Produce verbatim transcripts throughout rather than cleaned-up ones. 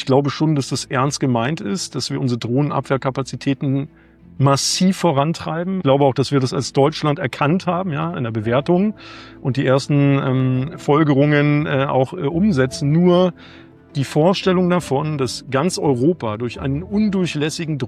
ich glaube schon, dass das ernst gemeint ist, dass wir unsere Drohnenabwehrkapazitäten massiv vorantreiben. Ich glaube auch, dass wir das als Deutschland erkannt haben, ja, in der Bewertung und die ersten ähm, Folgerungen äh, auch äh, umsetzen. Nur die Vorstellung davon, dass ganz Europa durch einen undurchlässigen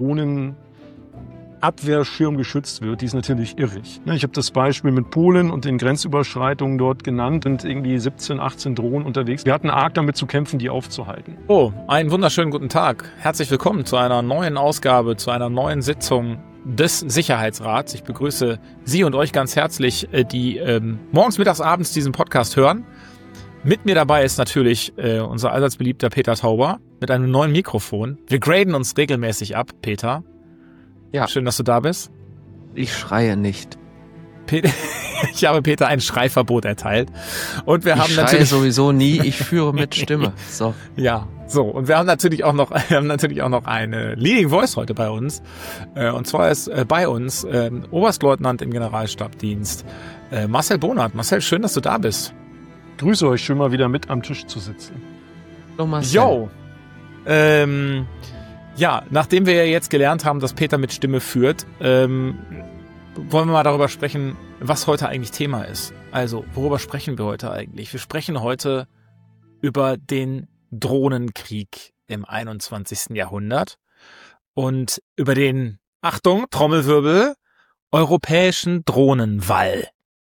Drohnenabwehrschirm geschützt wird, die ist natürlich irrig. Ich habe das Beispiel mit Polen und den Grenzüberschreitungen dort genannt, sind irgendwie siebzehn, achtzehn Drohnen unterwegs. Wir hatten arg damit zu kämpfen, die aufzuhalten. Oh, einen wunderschönen guten Tag. Herzlich willkommen zu einer neuen Ausgabe, zu einer neuen Sitzung des Sicherheitsrats. Ich begrüße Sie und euch ganz herzlich, die ähm, morgens, mittags, abends diesen Podcast hören. Mit mir dabei ist natürlich äh, unser allseits beliebter Peter Tauber mit einem neuen Mikrofon. Wir graden uns regelmäßig ab, Peter. Ja. Schön, dass du da bist. Ich schreie nicht. Peter, ich habe Peter ein Schreiverbot erteilt. Und wir ich haben schreie natürlich sowieso nie, ich führe mit Stimme. So. Ja, so. Und wir haben natürlich auch noch, wir haben natürlich auch noch eine Leading Voice heute bei uns. Äh, und zwar ist äh, bei uns äh, Oberstleutnant im Generalstabsdienst äh, Marcel Bonert. Marcel, schön, dass du da bist. Grüße euch, schön mal wieder mit am Tisch zu sitzen. Hallo Marcel. Yo. Ähm, ja, nachdem wir ja jetzt gelernt haben, dass Peter mit Stimme führt, ähm, wollen wir mal darüber sprechen, was heute eigentlich Thema ist. Also, worüber sprechen wir heute eigentlich? Wir sprechen heute über den Drohnenkrieg im einundzwanzigsten Jahrhundert und über den, Achtung, Trommelwirbel, europäischen Drohnenwall.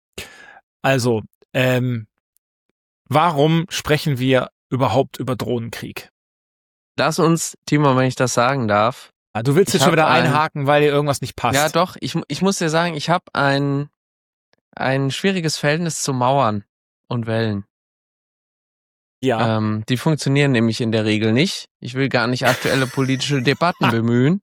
Also, ähm, warum sprechen wir überhaupt über Drohnenkrieg? Lass uns, Timo, wenn ich das sagen darf. Ah, du willst jetzt schon wieder ein, einhaken, weil dir irgendwas nicht passt. Ja, doch. Ich, ich muss dir sagen, ich habe ein, ein schwieriges Verhältnis zu Mauern und Wällen. Ja. Ähm, die funktionieren nämlich in der Regel nicht. Ich will gar nicht aktuelle politische Debatten bemühen,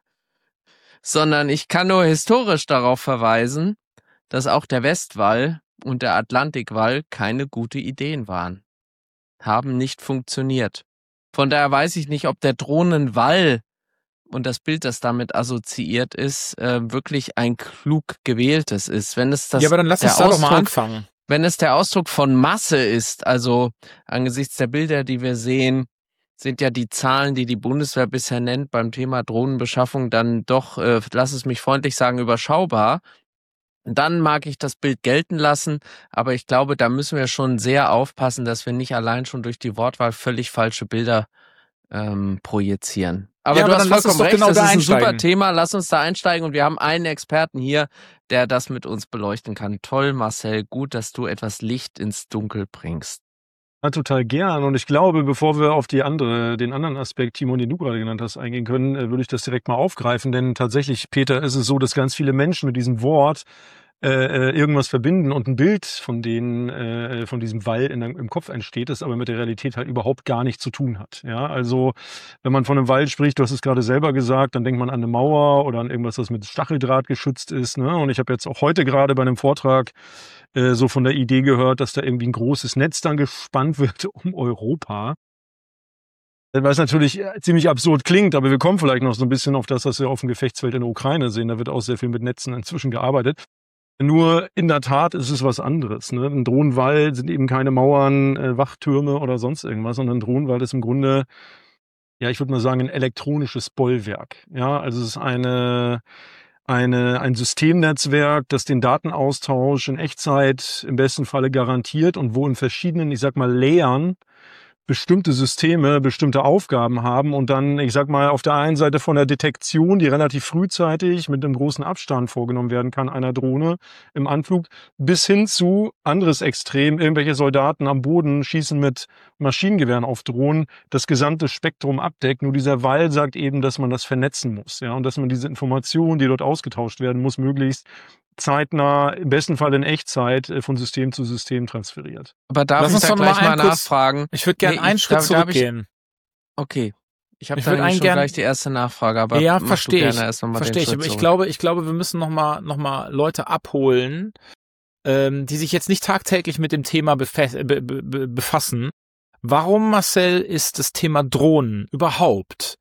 sondern ich kann nur historisch darauf verweisen, dass auch der Westwall und der Atlantikwall keine gute Ideen waren. Haben nicht funktioniert. Von daher weiß ich nicht, ob der Drohnenwall und das Bild, das damit assoziiert ist, äh, wirklich ein klug gewähltes ist. Wenn es das ja, aber dann lass uns da doch mal anfangen. Wenn es der Ausdruck von Masse ist, also angesichts der Bilder, die wir sehen, sind ja die Zahlen, die die Bundeswehr bisher nennt beim Thema Drohnenbeschaffung, dann doch, äh, lass es mich freundlich sagen, überschaubar. Dann mag ich das Bild gelten lassen, aber ich glaube, da müssen wir schon sehr aufpassen, dass wir nicht allein schon durch die Wortwahl völlig falsche Bilder ähm, projizieren. Aber ja, du aber hast dann vollkommen recht, genau das da ist ein einsteigen. super Thema, lass uns da einsteigen und wir haben einen Experten hier, der das mit uns beleuchten kann. Toll, Marcel, gut, dass du etwas Licht ins Dunkel bringst. Ja, total gern. Und ich glaube, bevor wir auf die andere, den anderen Aspekt, Timo, den du gerade genannt hast, eingehen können, äh, würde ich das direkt mal aufgreifen. Denn tatsächlich, Peter, ist es so, dass ganz viele Menschen mit diesem Wort äh, irgendwas verbinden und ein Bild von denen, äh, von diesem Wall in, im Kopf entsteht, das aber mit der Realität halt überhaupt gar nichts zu tun hat. Ja, also wenn man von einem Wall spricht, du hast es gerade selber gesagt, dann denkt man an eine Mauer oder an irgendwas, das mit Stacheldraht geschützt ist. Ne? Und ich habe jetzt auch heute gerade bei einem Vortrag äh, so von der Idee gehört, dass da irgendwie ein großes Netz dann gespannt wird um Europa. Was natürlich ziemlich absurd klingt, aber wir kommen vielleicht noch so ein bisschen auf das, was wir auf dem Gefechtsfeld in der Ukraine sehen. Da wird auch sehr viel mit Netzen inzwischen gearbeitet. Nur in der Tat ist es was anderes. Ne? Ein Drohnenwall sind eben keine Mauern, äh, Wachtürme oder sonst irgendwas, sondern ein Drohnenwall ist im Grunde, ja, ich würde mal sagen, ein elektronisches Bollwerk. Ja, also es ist eine, eine, ein Systemnetzwerk, das den Datenaustausch in Echtzeit im besten Falle garantiert und wo in verschiedenen, ich sag mal, Layern bestimmte Systeme bestimmte Aufgaben haben und dann, ich sag mal, auf der einen Seite von der Detektion, die relativ frühzeitig mit einem großen Abstand vorgenommen werden kann, einer Drohne im Anflug, bis hin zu anderes Extrem, irgendwelche Soldaten am Boden schießen mit Maschinengewehren auf Drohnen, das gesamte Spektrum abdeckt. Nur dieser Wall sagt eben, dass man das vernetzen muss, ja, und dass man diese Informationen, die dort ausgetauscht werden muss, möglichst zeitnah, im besten Fall in Echtzeit, von System zu System transferiert. Aber darf Lass ich uns da doch gleich mal mal kurz, nachfragen? Ich würde gerne Nee, einen ich- Schritt da- da hab ich- zurückgehen. Okay. Ich habe Ich da würd nämlich schon gern- gleich die erste Nachfrage, aber Ja, mach du verstehe gerne ich. erst noch mal den Verstehe ich. Schritt Aber ich zurück. glaube, ich glaube, wir müssen noch mal, noch mal Leute abholen, ähm, die sich jetzt nicht tagtäglich mit dem Thema befa- be- be- befassen. Warum, Marcel, ist das Thema Drohnen überhaupt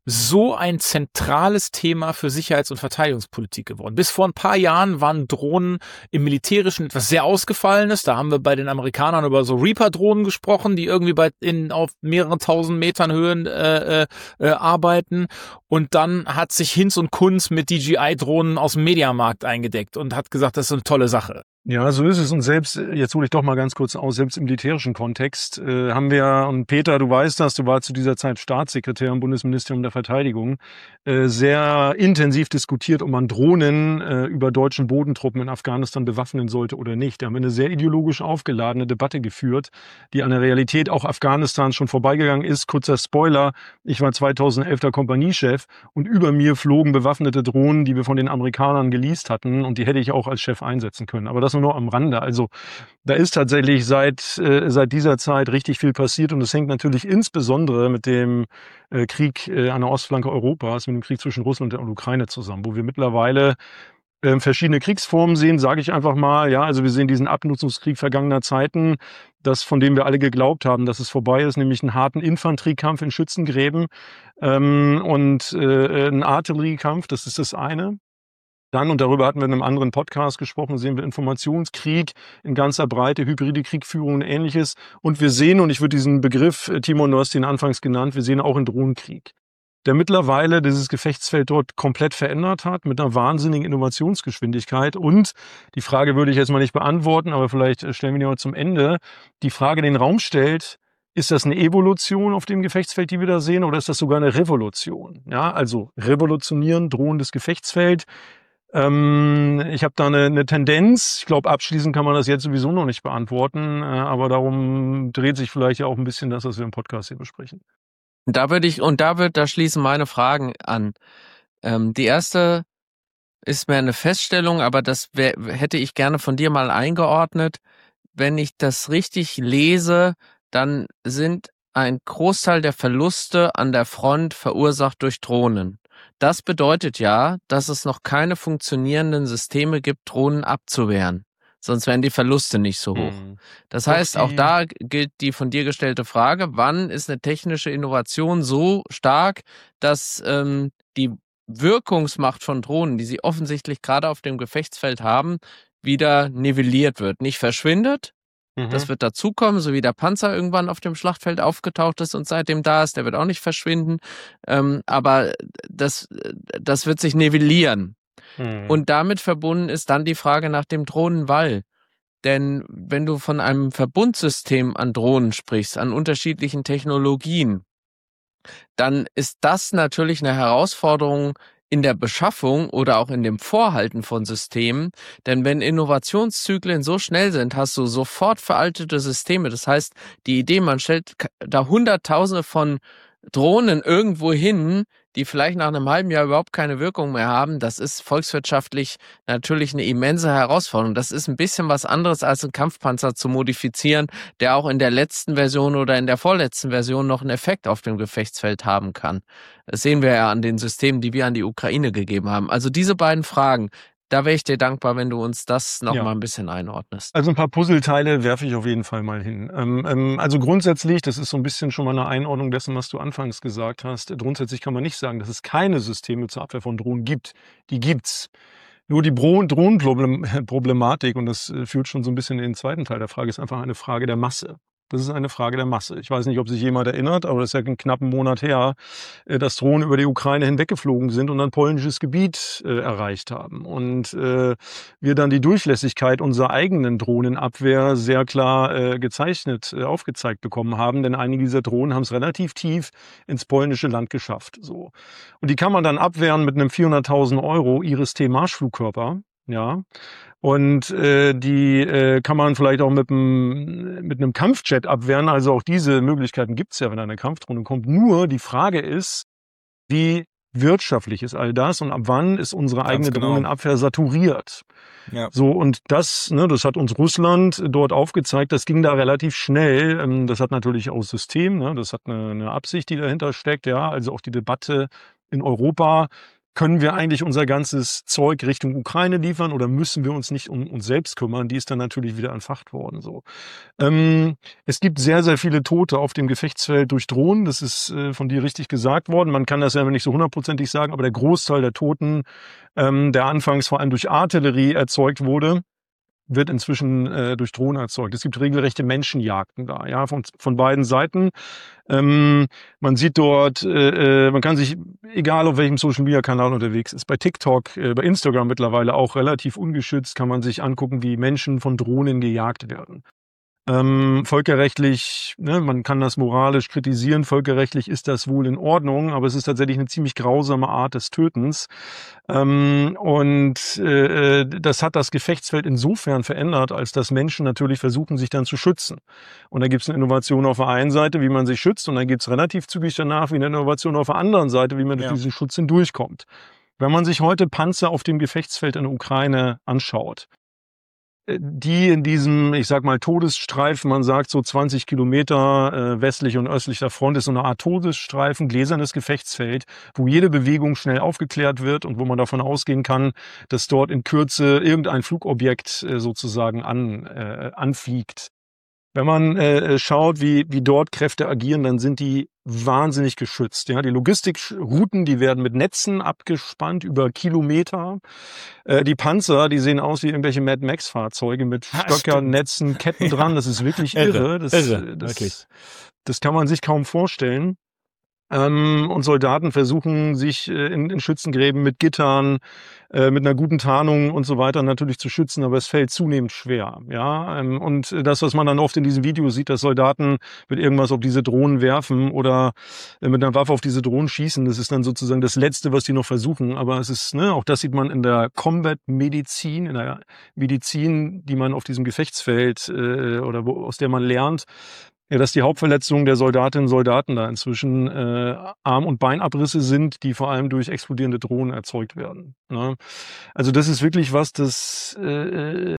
so ein zentrales Thema für Sicherheits- und Verteidigungspolitik geworden. Bis vor ein paar Jahren waren Drohnen im Militärischen etwas sehr Ausgefallenes. Da haben wir bei den Amerikanern über so Reaper-Drohnen gesprochen, die irgendwie bei in auf mehreren tausend Metern Höhen äh, äh, arbeiten. Und dann hat sich Hinz und Kunz mit D J I-Drohnen aus dem Mediamarkt eingedeckt und hat gesagt, das ist eine tolle Sache. Ja, so ist es. Und selbst, jetzt hole ich doch mal ganz kurz aus, selbst im militärischen Kontext äh, haben wir, und Peter, du weißt das, du warst zu dieser Zeit Staatssekretär im Bundesministerium der Verteidigung, äh, sehr intensiv diskutiert, ob man Drohnen äh, über deutschen Bodentruppen in Afghanistan bewaffnen sollte oder nicht. Da haben wir eine sehr ideologisch aufgeladene Debatte geführt, die an der Realität auch Afghanistans schon vorbeigegangen ist. Kurzer Spoiler, ich war zweitausendelf der Kompaniechef und über mir flogen bewaffnete Drohnen, die wir von den Amerikanern geleast hatten, und die hätte ich auch als Chef einsetzen können. Aber das nur noch am Rande. Also da ist tatsächlich seit äh, seit dieser Zeit richtig viel passiert, und es hängt natürlich insbesondere mit dem äh, Krieg äh, an der Ostflanke Europas, mit dem Krieg zwischen Russland und der Ukraine zusammen, wo wir mittlerweile äh, verschiedene Kriegsformen sehen, sage ich einfach mal. Ja, also wir sehen diesen Abnutzungskrieg vergangener Zeiten, das, von dem wir alle geglaubt haben, dass es vorbei ist, nämlich einen harten Infanteriekampf in Schützengräben ähm, und äh, einen Artilleriekampf, das ist das eine. Dann, und darüber hatten wir in einem anderen Podcast gesprochen, sehen wir Informationskrieg in ganzer Breite, hybride Kriegführung und Ähnliches. Und wir sehen, und ich würde diesen Begriff, Timon, du hast ihn anfangs genannt, wir sehen auch einen Drohnenkrieg, der mittlerweile dieses Gefechtsfeld dort komplett verändert hat, mit einer wahnsinnigen Innovationsgeschwindigkeit. Und die Frage würde ich jetzt mal nicht beantworten, aber vielleicht stellen wir die mal zum Ende. Die Frage in den Raum stellt: Ist das eine Evolution auf dem Gefechtsfeld, die wir da sehen, oder ist das sogar eine Revolution? Ja, also revolutionieren, drohendes Gefechtsfeld. Ähm, ich habe da eine, eine Tendenz. Ich glaube, abschließend kann man das jetzt sowieso noch nicht beantworten, äh, aber darum dreht sich vielleicht ja auch ein bisschen das, was wir im Podcast hier besprechen. Da würde ich, und da wird, da schließen meine Fragen an. Ähm, die erste ist mehr eine Feststellung, aber das wär, hätte ich gerne von dir mal eingeordnet. Wenn ich das richtig lese, dann sind ein Großteil der Verluste an der Front verursacht durch Drohnen. Das bedeutet ja, dass es noch keine funktionierenden Systeme gibt, Drohnen abzuwehren. Sonst wären die Verluste nicht so hoch. Hm. Das heißt, auch da gilt die von dir gestellte Frage: Wann ist eine technische Innovation so stark, dass ähm, die Wirkungsmacht von Drohnen, die sie offensichtlich gerade auf dem Gefechtsfeld haben, wieder nivelliert wird, nicht verschwindet? Das wird dazukommen, so wie der Panzer irgendwann auf dem Schlachtfeld aufgetaucht ist und seitdem da ist, der wird auch nicht verschwinden. Ähm, aber das, das wird sich nivellieren. Mhm. Und damit verbunden ist dann die Frage nach dem Drohnenwall. Denn wenn du von einem Verbundsystem an Drohnen sprichst, an unterschiedlichen Technologien, dann ist das natürlich eine Herausforderung in der Beschaffung oder auch in dem Vorhalten von Systemen. Denn wenn Innovationszyklen so schnell sind, hast du sofort veraltete Systeme. Das heißt, die Idee, man stellt da Hunderttausende von Drohnen irgendwo hin, die vielleicht nach einem halben Jahr überhaupt keine Wirkung mehr haben, das ist volkswirtschaftlich natürlich eine immense Herausforderung. Das ist ein bisschen was anderes, als einen Kampfpanzer zu modifizieren, der auch in der letzten Version oder in der vorletzten Version noch einen Effekt auf dem Gefechtsfeld haben kann. Das sehen wir ja an den Systemen, die wir an die Ukraine gegeben haben. Also diese beiden Fragen, da wäre ich dir dankbar, wenn du uns das noch ja. mal ein bisschen einordnest. Also ein paar Puzzleteile werfe ich auf jeden Fall mal hin. Ähm, ähm, also grundsätzlich, das ist so ein bisschen schon mal eine Einordnung dessen, was du anfangs gesagt hast. Grundsätzlich kann man nicht sagen, dass es keine Systeme zur Abwehr von Drohnen gibt. Die gibt's. Nur die Drohnenproblematik, und das führt schon so ein bisschen in den zweiten Teil der Frage, ist einfach eine Frage der Masse. Das ist eine Frage der Masse. Ich weiß nicht, ob sich jemand erinnert, aber das ist ja einen knappen Monat her, dass Drohnen über die Ukraine hinweggeflogen sind und dann polnisches Gebiet äh, erreicht haben. Und äh, wir dann die Durchlässigkeit unserer eigenen Drohnenabwehr sehr klar äh, gezeichnet, äh, aufgezeigt bekommen haben. Denn einige dieser Drohnen haben es relativ tief ins polnische Land geschafft. So. Und die kann man dann abwehren mit einem vierhunderttausend Euro Iris-T-Marschflugkörper. Ja. Und äh, die äh, kann man vielleicht auch mit einem mit einem Kampfjet abwehren. Also auch diese Möglichkeiten gibt's ja, wenn eine Kampfdrohne kommt. Nur die Frage ist, wie wirtschaftlich ist all das und ab wann ist unsere Ganz eigene genau. Drohnenabwehr saturiert? Ja. So, und das, ne, das hat uns Russland dort aufgezeigt. Das ging da relativ schnell. Ähm, das hat natürlich auch System. Ne, das hat eine, eine Absicht, die dahinter steckt. Ja, also auch die Debatte in Europa. können wir eigentlich unser ganzes Zeug Richtung Ukraine liefern oder müssen wir uns nicht um uns selbst kümmern? Die ist dann natürlich wieder entfacht worden. So, ähm, es gibt sehr, sehr viele Tote auf dem Gefechtsfeld durch Drohnen. Das ist äh, von dir richtig gesagt worden. Man kann das ja nicht so hundertprozentig sagen, aber der Großteil der Toten, ähm, der anfangs vor allem durch Artillerie erzeugt wurde, wird inzwischen äh, durch Drohnen erzeugt. Es gibt regelrechte Menschenjagden da, ja, von, von beiden Seiten. Ähm, man sieht dort, äh, äh, man kann sich, egal auf welchem Social-Media-Kanal unterwegs ist, bei TikTok, äh, bei Instagram mittlerweile auch relativ ungeschützt, kann man sich angucken, wie Menschen von Drohnen gejagt werden. Ähm, völkerrechtlich, ne, man kann das moralisch kritisieren, völkerrechtlich ist das wohl in Ordnung, aber es ist tatsächlich eine ziemlich grausame Art des Tötens. Ähm, und äh, das hat das Gefechtsfeld insofern verändert, als dass Menschen natürlich versuchen, sich dann zu schützen. Und da gibt es eine Innovation auf der einen Seite, wie man sich schützt, und dann gibt es relativ zügig danach wie eine Innovation auf der anderen Seite, wie man durch Ja. diesen Schutz hindurchkommt. Wenn man sich heute Panzer auf dem Gefechtsfeld in der Ukraine anschaut, die in diesem, ich sag mal, Todesstreifen, man sagt so zwanzig Kilometer äh, westlich und östlich der Front, ist so eine Art Todesstreifen, gläsernes Gefechtsfeld, wo jede Bewegung schnell aufgeklärt wird und wo man davon ausgehen kann, dass dort in Kürze irgendein Flugobjekt äh, sozusagen an, äh, anfliegt. Wenn man äh, schaut, wie, wie dort Kräfte agieren, dann sind die wahnsinnig geschützt. Ja, die Logistikrouten, die werden mit Netzen abgespannt über Kilometer. Äh, die Panzer, die sehen aus wie irgendwelche Mad Max Fahrzeuge mit Ja, Stöckern, stimmt. Netzen, Ketten dran. Das ist wirklich Irre, irre. Das, irre, das, wirklich. das kann man sich kaum vorstellen. Ähm, und Soldaten versuchen, sich äh, in, in Schützengräben mit Gittern, äh, mit einer guten Tarnung und so weiter natürlich zu schützen, aber es fällt zunehmend schwer. Ja, ähm, und das, was man dann oft in diesen Videos sieht, dass Soldaten mit irgendwas auf diese Drohnen werfen oder äh, mit einer Waffe auf diese Drohnen schießen, das ist dann sozusagen das Letzte, was die noch versuchen. Aber es ist, ne, auch das sieht man in der Combat-Medizin, in der Medizin, die man auf diesem Gefechtsfeld äh, oder wo, aus der man lernt. Ja, dass die Hauptverletzungen der Soldatinnen und Soldaten da inzwischen äh, Arm- und Beinabrisse sind, die vor allem durch explodierende Drohnen erzeugt werden. Ne? Also das ist wirklich was, das äh,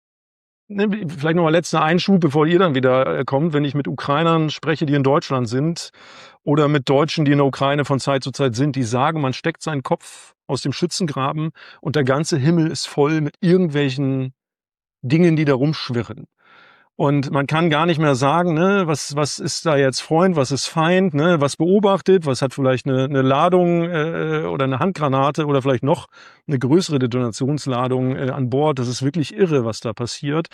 ne, vielleicht noch mal letzter Einschub, bevor ihr dann wieder äh, kommt, wenn ich mit Ukrainern spreche, die in Deutschland sind, oder mit Deutschen, die in der Ukraine von Zeit zu Zeit sind, die sagen, man steckt seinen Kopf aus dem Schützengraben und der ganze Himmel ist voll mit irgendwelchen Dingen, die da rumschwirren. Und man kann gar nicht mehr sagen, ne, was, was ist da jetzt Freund, was ist Feind, ne, was beobachtet, was hat vielleicht eine, eine Ladung äh, oder eine Handgranate oder vielleicht noch eine größere Detonationsladung äh, an Bord. Das ist wirklich irre, was da passiert.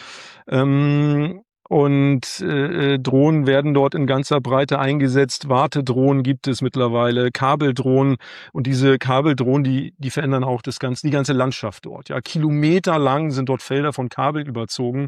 Ähm, und äh, Drohnen werden dort in ganzer Breite eingesetzt. Wartedrohnen gibt es mittlerweile, Kabeldrohnen. Und diese Kabeldrohnen, die, die verändern auch das ganze, die ganze Landschaft dort. Ja, kilometerlang sind dort Felder von Kabel überzogen.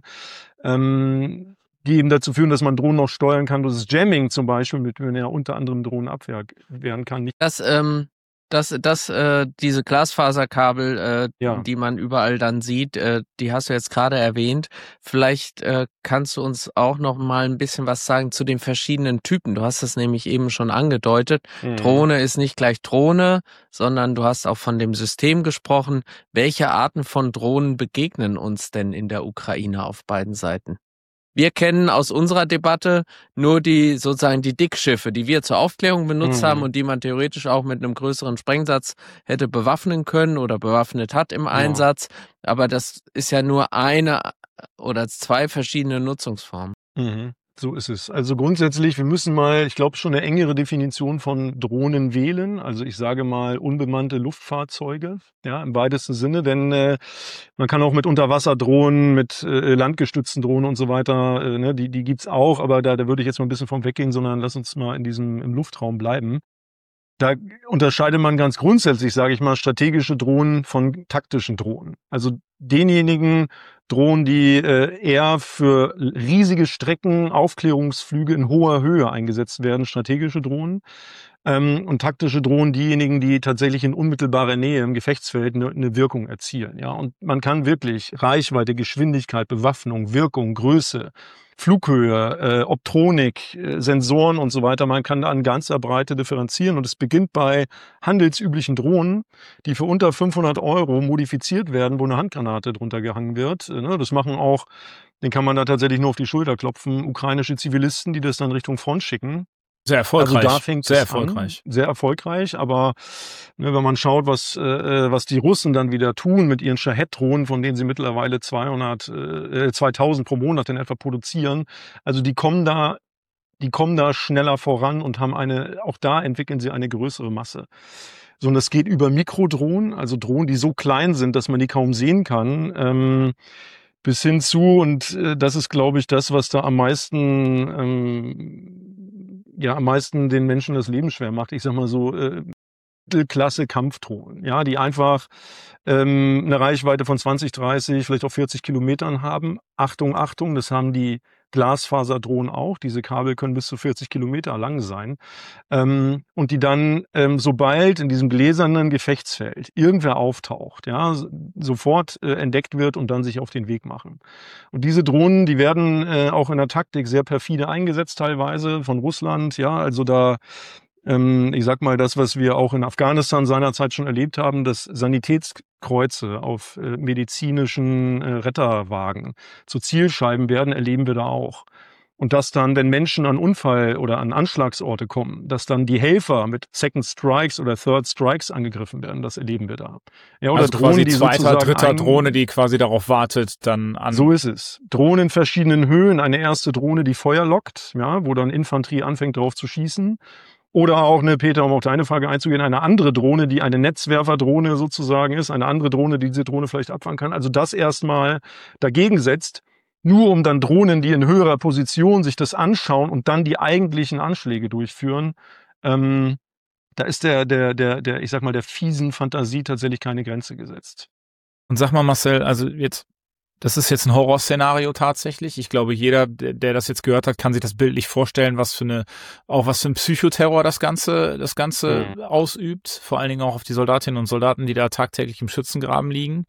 Ähm, die eben dazu führen, dass man Drohnen noch steuern kann. Das Jamming zum Beispiel, mit dem man ja unter anderem Drohnen abwehren kann. Nicht Das, ähm, das, das, äh, diese Glasfaserkabel, äh, Ja. die man überall dann sieht, äh, die hast du jetzt gerade erwähnt. Vielleicht äh, kannst du uns auch noch mal ein bisschen was sagen zu den verschiedenen Typen. Du hast das nämlich eben schon angedeutet. Mhm. Drohne ist nicht gleich Drohne, sondern du hast auch von dem System gesprochen. Welche Arten von Drohnen begegnen uns denn in der Ukraine auf beiden Seiten? Wir kennen aus unserer Debatte nur die sozusagen die Dickschiffe, die wir zur Aufklärung benutzt Mhm. haben und die man theoretisch auch mit einem größeren Sprengsatz hätte bewaffnen können oder bewaffnet hat im Einsatz. Aber das ist ja nur eine oder zwei verschiedene Nutzungsformen. Mhm. So ist es. Also grundsätzlich, wir müssen mal, ich glaube, schon eine engere Definition von Drohnen wählen. Also ich sage mal unbemannte Luftfahrzeuge, ja, im weitesten Sinne, denn äh, man kann auch mit Unterwasserdrohnen, mit äh, landgestützten Drohnen und so weiter, äh, ne, die, die gibt's auch, aber da, da würde ich jetzt mal ein bisschen vom weggehen, sondern lass uns mal in diesem im Luftraum bleiben. Da unterscheidet man ganz grundsätzlich, sage ich mal, strategische Drohnen von taktischen Drohnen. Also denjenigen Drohnen, die äh, eher für riesige Strecken, Aufklärungsflüge in hoher Höhe eingesetzt werden, strategische Drohnen. Ähm, und taktische Drohnen, diejenigen, die tatsächlich in unmittelbarer Nähe im Gefechtsfeld eine, eine Wirkung erzielen. Ja, und man kann wirklich Reichweite, Geschwindigkeit, Bewaffnung, Wirkung, Größe, Flughöhe, äh, Optronik, äh, Sensoren und so weiter, man kann da an ganzer Breite differenzieren. Und es beginnt bei handelsüblichen Drohnen, die für unter fünfhundert Euro modifiziert werden, wo eine Handgranate drunter gehangen wird. Äh, ne, das machen auch, den kann man da tatsächlich nur auf die Schulter klopfen, ukrainische Zivilisten, die das dann Richtung Front schicken. Sehr erfolgreich. Also da fängt sehr es erfolgreich. an, sehr erfolgreich, aber ne, wenn man schaut, was äh, was die Russen dann wieder tun mit ihren Shahed-Drohnen, von denen sie mittlerweile zweihundert, äh, zweitausend pro Monat in etwa produzieren, also die kommen da, die kommen da schneller voran und haben eine, auch da entwickeln sie eine größere Masse. So, und das geht über Mikrodrohnen, also Drohnen, die so klein sind, dass man die kaum sehen kann, ähm, bis hin zu, und äh, das ist, glaube ich, das, was da am meisten, ähm, ja, am meisten den Menschen das Leben schwer macht. Ich sag mal so, äh, Mittelklasse Kampfdrohnen, ja, die einfach ähm, eine Reichweite von zwanzig, dreißig, vielleicht auch vierzig Kilometern haben. Achtung, Achtung, das haben die Glasfaserdrohnen auch. Diese Kabel können bis zu vierzig Kilometer lang sein. Ähm, und die dann, ähm, sobald in diesem gläsernen Gefechtsfeld irgendwer auftaucht, ja, sofort äh, entdeckt wird und dann sich auf den Weg machen. Und diese Drohnen, die werden äh, auch in der Taktik sehr perfide eingesetzt teilweise von Russland, ja, also da Ähm, ich sag mal, das, was wir auch in Afghanistan seinerzeit schon erlebt haben, dass Sanitätskreuze auf äh, medizinischen äh, Retterwagen zu Zielscheiben werden, erleben wir da auch. Und dass dann, wenn Menschen an Unfall- oder an Anschlagsorte kommen, dass dann die Helfer mit Second Strikes oder Third Strikes angegriffen werden, das erleben wir da. Ja, oder Also Drohnen, quasi die zweiter, sozusagen dritter ein- Drohne, die quasi darauf wartet, dann an. So ist es. Drohnen in verschiedenen Höhen. Eine erste Drohne, die Feuer lockt, ja, wo dann Infanterie anfängt, drauf zu schießen. Oder auch eine, Peter, um auf deine Frage einzugehen, eine andere Drohne, die eine Netzwerferdrohne sozusagen ist, eine andere Drohne, die diese Drohne vielleicht abfangen kann. Also das erstmal dagegen setzt, nur um dann Drohnen, die in höherer Position sich das anschauen und dann die eigentlichen Anschläge durchführen. Ähm, da ist der, der, der, der, ich sag mal, der fiesen Fantasie tatsächlich keine Grenze gesetzt. Und sag mal, Marcel, also jetzt, das ist jetzt ein Horrorszenario tatsächlich. Ich glaube, jeder, der, der das jetzt gehört hat, kann sich das bildlich vorstellen, was für eine, auch was für ein Psychoterror das Ganze, das Ganze Mhm. ausübt. Vor allen Dingen auch auf die Soldatinnen und Soldaten, die da tagtäglich im Schützengraben liegen.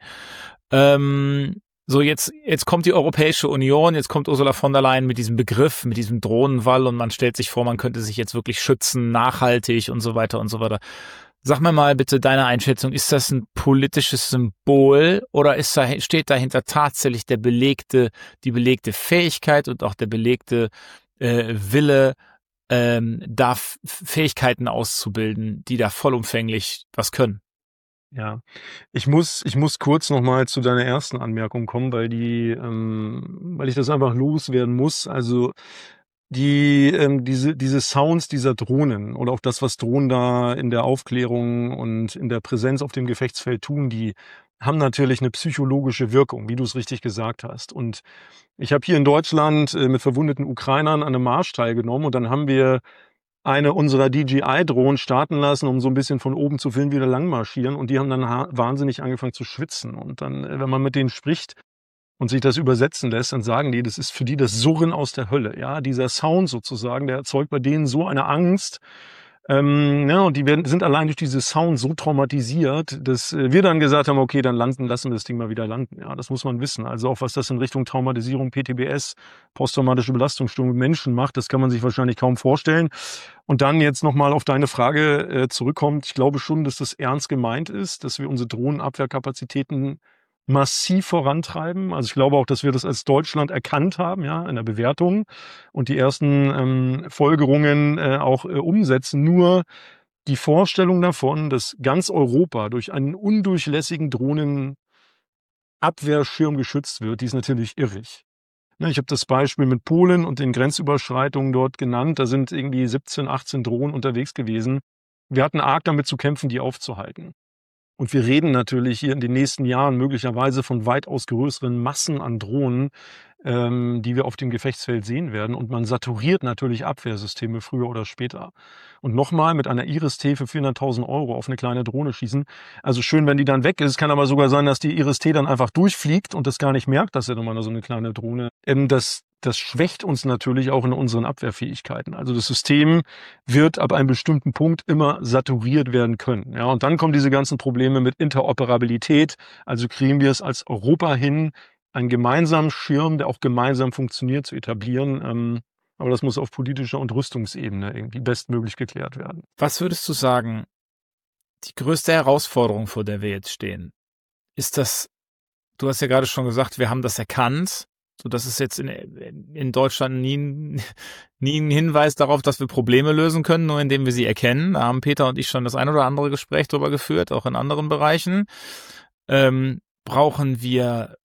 Ähm, so jetzt, jetzt kommt die Europäische Union, jetzt kommt Ursula von der Leyen mit diesem Begriff, mit diesem Drohnenwall und man stellt sich vor, man könnte sich jetzt wirklich schützen, nachhaltig und so weiter und so weiter. Sag mir mal bitte deine Einschätzung, ist das ein politisches Symbol oder ist da, steht dahinter tatsächlich der belegte, die belegte Fähigkeit und auch der belegte äh, Wille, ähm, da F- Fähigkeiten auszubilden, die da vollumfänglich was können? Ja, ich muss, ich muss kurz nochmal zu deiner ersten Anmerkung kommen, weil die, ähm, weil ich das einfach loswerden muss. Also die, ähm, diese, diese Sounds dieser Drohnen oder auch das, was Drohnen da in der Aufklärung und in der Präsenz auf dem Gefechtsfeld tun, die haben natürlich eine psychologische Wirkung, wie du es richtig gesagt hast. Und ich habe hier in Deutschland äh, mit verwundeten Ukrainern an einem Marsch teilgenommen und dann haben wir eine unserer D J I-Drohnen starten lassen, um so ein bisschen von oben zu filmen, wie wir lang marschieren. Und die haben dann ha- wahnsinnig angefangen zu schwitzen. Und dann, äh, wenn man mit denen spricht und sich das übersetzen lässt, dann sagen die, das ist für die das Surren aus der Hölle. Ja, dieser Sound sozusagen, der erzeugt bei denen so eine Angst. Ähm, ja, und die werden, sind allein durch diese Sound so traumatisiert, dass äh, wir dann gesagt haben, okay, dann landen, lassen wir das Ding mal wieder landen. Ja, das muss man wissen. Also auch was das in Richtung Traumatisierung, P T B S, posttraumatische Belastungsstörung mit Menschen macht, das kann man sich wahrscheinlich kaum vorstellen. Und dann jetzt nochmal auf deine Frage äh, zurückkommt. Ich glaube schon, dass das ernst gemeint ist, dass wir unsere Drohnenabwehrkapazitäten massiv vorantreiben. Also ich glaube auch, dass wir das als Deutschland erkannt haben, ja, in der Bewertung und die ersten ähm, Folgerungen äh, auch äh, umsetzen. Nur die Vorstellung davon, dass ganz Europa durch einen undurchlässigen Drohnenabwehrschirm geschützt wird, die ist natürlich irrig. Ne, ich habe das Beispiel mit Polen und den Grenzüberschreitungen dort genannt. Da sind irgendwie siebzehn, achtzehn Drohnen unterwegs gewesen. Wir hatten arg damit zu kämpfen, die aufzuhalten. Und wir reden natürlich hier in den nächsten Jahren möglicherweise von weitaus größeren Massen an Drohnen, ähm, die wir auf dem Gefechtsfeld sehen werden. Und man saturiert natürlich Abwehrsysteme früher oder später. Und nochmal mit einer Iris-T für vierhunderttausend Euro auf eine kleine Drohne schießen. Also schön, wenn die dann weg ist. Kann aber sogar sein, dass die Iris-T dann einfach durchfliegt und das gar nicht merkt, dass er nochmal so eine kleine Drohne. Ähm, das, das schwächt uns natürlich auch in unseren Abwehrfähigkeiten. Also das System wird ab einem bestimmten Punkt immer saturiert werden können. Ja, und dann kommen diese ganzen Probleme mit Interoperabilität. Also kriegen wir es als Europa hin, einen gemeinsamen Schirm, der auch gemeinsam funktioniert, zu etablieren. Ähm, aber das muss auf politischer und Rüstungsebene irgendwie bestmöglich geklärt werden. Was würdest du sagen, die größte Herausforderung, vor der wir jetzt stehen, ist das, du hast ja gerade schon gesagt, wir haben das erkannt, So, das ist jetzt in, in Deutschland nie, nie ein Hinweis darauf, dass wir Probleme lösen können, nur indem wir sie erkennen. Da haben Peter und ich schon das ein oder andere Gespräch drüber geführt, auch in anderen Bereichen. Ähm, brauchen wir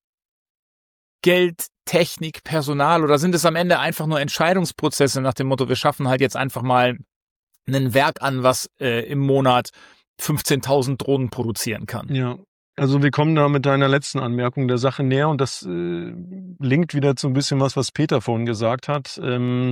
Geld, Technik, Personal oder sind es am Ende einfach nur Entscheidungsprozesse nach dem Motto, wir schaffen halt jetzt einfach mal ein Werk an, was äh, im Monat fünfzehntausend Drohnen produzieren kann? Ja. Also wir kommen da mit deiner letzten Anmerkung der Sache näher und das äh, linkt wieder zu ein bisschen was, was Peter vorhin gesagt hat. Ähm,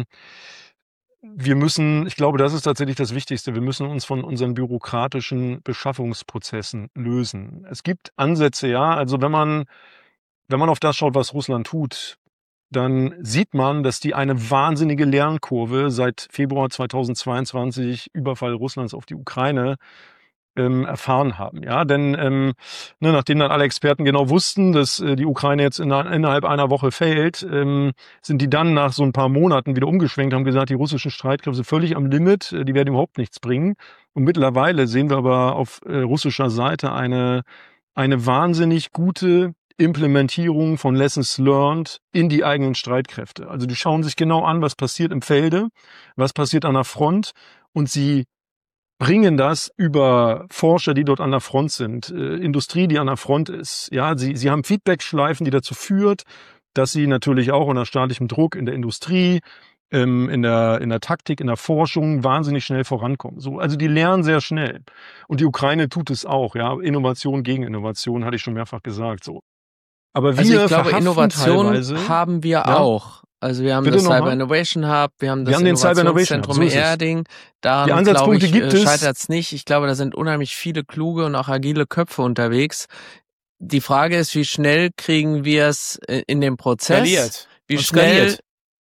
wir müssen, ich glaube, das ist tatsächlich das Wichtigste, wir müssen uns von unseren bürokratischen Beschaffungsprozessen lösen. Es gibt Ansätze, ja, also wenn man, wenn man auf das schaut, was Russland tut, dann sieht man, dass die eine wahnsinnige Lernkurve seit Februar zweitausendzweiundzwanzig, Überfall Russlands auf die Ukraine, Ähm, erfahren haben, ja, denn ähm, ne, nachdem dann alle Experten genau wussten, dass äh, die Ukraine jetzt in, innerhalb einer Woche fällt, ähm, sind die dann nach so ein paar Monaten wieder umgeschwenkt, haben gesagt, die russischen Streitkräfte sind völlig am Limit, äh, die werden überhaupt nichts bringen. Und mittlerweile sehen wir aber auf äh, russischer Seite eine eine wahnsinnig gute Implementierung von Lessons learned in die eigenen Streitkräfte. Also die schauen sich genau an, was passiert im Felde, was passiert an der Front und sie bringen das über Forscher, die dort an der Front sind, äh, Industrie, die an der Front ist. Ja, sie, sie haben Feedbackschleifen, die dazu führt, dass sie natürlich auch unter staatlichem Druck in der Industrie, ähm, in der, in der Taktik, in der Forschung wahnsinnig schnell vorankommen. So, also die lernen sehr schnell. Und die Ukraine tut es auch, ja. Innovation gegen Innovation, hatte ich schon mehrfach gesagt, so. Aber wir also ich glaube, verhaften Innovation teilweise, haben wir ja, auch. Also wir haben Bitte das noch Cyber mal? Innovation Hub, wir haben das Wir haben den Cyber Innovation Innovationszentrum Hub, so ist es. Erding. Die Daran, glaube Ansatzpunkte ich, gibt äh, es. scheitert es nicht. Ich glaube, da sind unheimlich viele kluge und auch agile Köpfe unterwegs. Die Frage ist, wie schnell kriegen wir es äh, in dem Prozess? Skaliert. Wie Und schnell? skaliert.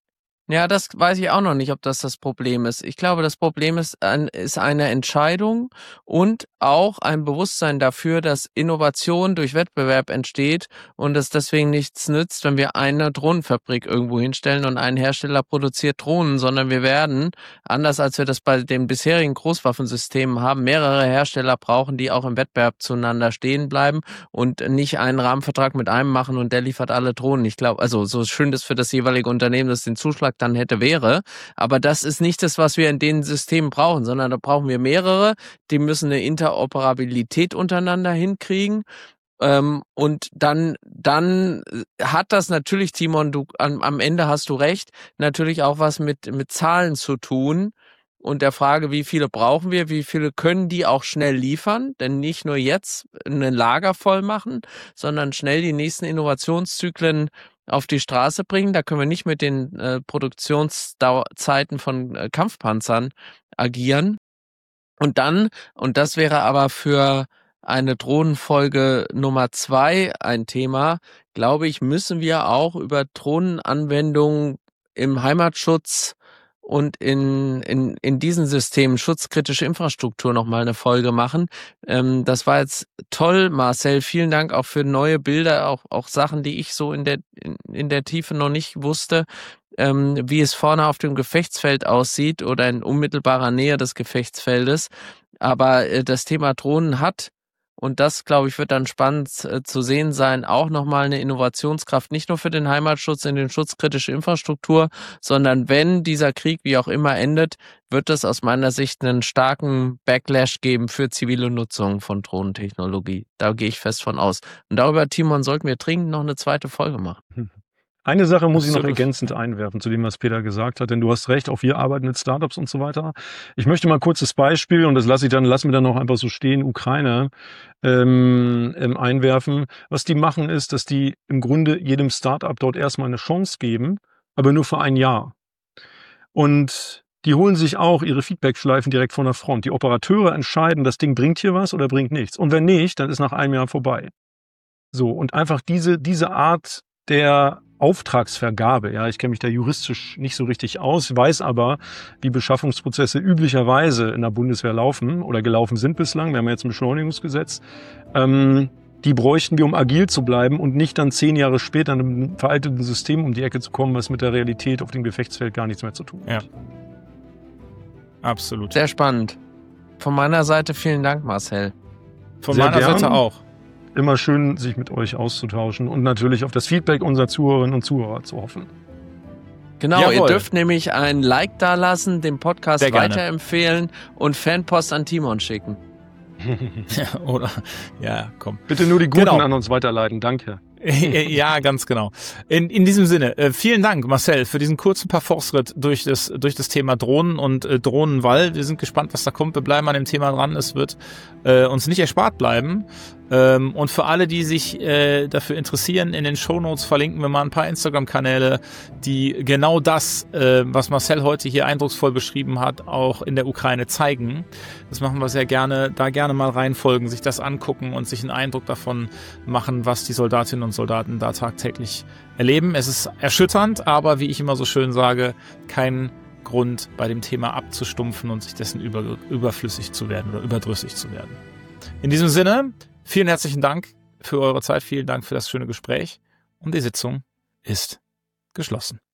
Ja, das weiß ich auch noch nicht, ob das das Problem ist. Ich glaube, das Problem ist, ein, ist eine Entscheidung und auch ein Bewusstsein dafür, dass Innovation durch Wettbewerb entsteht und es deswegen nichts nützt, wenn wir eine Drohnenfabrik irgendwo hinstellen und ein Hersteller produziert Drohnen, sondern wir werden, anders als wir das bei den bisherigen Großwaffensystemen haben, mehrere Hersteller brauchen, die auch im Wettbewerb zueinander stehen bleiben und nicht einen Rahmenvertrag mit einem machen und der liefert alle Drohnen. Ich glaube, also so schön das für das jeweilige Unternehmen, das den Zuschlag dann hätte, wäre. Aber das ist nicht das, was wir in den Systemen brauchen, sondern da brauchen wir mehrere. Die müssen eine Interoperabilität untereinander hinkriegen. Ähm, und dann, dann hat das natürlich, Timon, du, am, am Ende hast du recht, natürlich auch was mit, mit Zahlen zu tun. Und der Frage, wie viele brauchen wir, wie viele können die auch schnell liefern, denn nicht nur jetzt ein Lager voll machen, sondern schnell die nächsten Innovationszyklen auf die Straße bringen. Da können wir nicht mit den äh, Produktionszeiten von äh, Kampfpanzern agieren. Und dann, und das wäre aber für eine Drohnenfolge Nummer zwei ein Thema, glaube ich, müssen wir auch über Drohnenanwendungen im Heimatschutz und in, in, in diesen Systemen schutzkritische Infrastruktur nochmal eine Folge machen. Ähm, das war jetzt toll, Marcel. Vielen Dank auch für neue Bilder, auch, auch Sachen, die ich so in der, in, in der Tiefe noch nicht wusste, ähm, wie es vorne auf dem Gefechtsfeld aussieht oder in unmittelbarer Nähe des Gefechtsfeldes. Aber äh, das Thema Drohnen hat, und das, glaube ich, wird dann spannend äh, zu sehen sein, auch nochmal eine Innovationskraft, nicht nur für den Heimatschutz in den schutzkritische Infrastruktur, sondern wenn dieser Krieg wie auch immer endet, wird es aus meiner Sicht einen starken Backlash geben für zivile Nutzung von Drohnentechnologie. Da gehe ich fest von aus. Und darüber, Timon, sollten wir dringend noch eine zweite Folge machen. Eine Sache muss Absolut. ich noch ergänzend einwerfen zu dem, was Peter gesagt hat, denn du hast recht, auch wir arbeiten mit Startups und so weiter. Ich möchte mal ein kurzes Beispiel, und das lasse ich dann, lassen wir dann auch einfach so stehen, Ukraine ähm, ähm, einwerfen. Was die machen ist, dass die im Grunde jedem Startup dort erstmal eine Chance geben, aber nur für ein Jahr. Und die holen sich auch ihre Feedbackschleifen direkt von der Front. Die Operateure entscheiden, das Ding bringt hier was oder bringt nichts. Und wenn nicht, dann ist nach einem Jahr vorbei. So, und einfach diese, diese Art der Auftragsvergabe, ja, ich kenne mich da juristisch nicht so richtig aus, weiß aber, wie Beschaffungsprozesse üblicherweise in der Bundeswehr laufen oder gelaufen sind bislang. Wir haben ja jetzt ein Beschleunigungsgesetz. Ähm, die bräuchten wir, um agil zu bleiben und nicht dann zehn Jahre später in einem veralteten System um die Ecke zu kommen, was mit der Realität auf dem Gefechtsfeld gar nichts mehr zu tun hat. Ja. Absolut. Sehr spannend. Von meiner Seite vielen Dank, Marcel. Von Sehr meiner gern. Seite auch. Immer schön, sich mit euch auszutauschen und natürlich auf das Feedback unserer Zuhörerinnen und Zuhörer zu hoffen. Genau, Jawohl. Ihr dürft nämlich ein Like dalassen, den Podcast Sehr gerne. weiterempfehlen und Fanpost an Timon schicken. Oder, ja, komm. Bitte nur die Guten Genau. an uns weiterleiten. Danke. Ja, ganz genau. In, in diesem Sinne, äh, vielen Dank, Marcel, für diesen kurzen Parforce-Ritt durch das, durch das Thema Drohnen und äh, Drohnenwall. Wir sind gespannt, was da kommt. Wir bleiben an dem Thema dran. Es wird äh, uns nicht erspart bleiben. Ähm, und für alle, die sich äh, dafür interessieren, in den Shownotes verlinken wir mal ein paar Instagram-Kanäle, die genau das, äh, was Marcel heute hier eindrucksvoll beschrieben hat, auch in der Ukraine zeigen. Das machen wir sehr gerne. Da gerne mal reinfolgen, sich das angucken und sich einen Eindruck davon machen, was die Soldatinnen und Soldaten da tagtäglich erleben. Es ist erschütternd, aber wie ich immer so schön sage, kein Grund bei dem Thema abzustumpfen und sich dessen über, überflüssig zu werden oder überdrüssig zu werden. In diesem Sinne, vielen herzlichen Dank für eure Zeit, vielen Dank für das schöne Gespräch und die Sitzung ist geschlossen.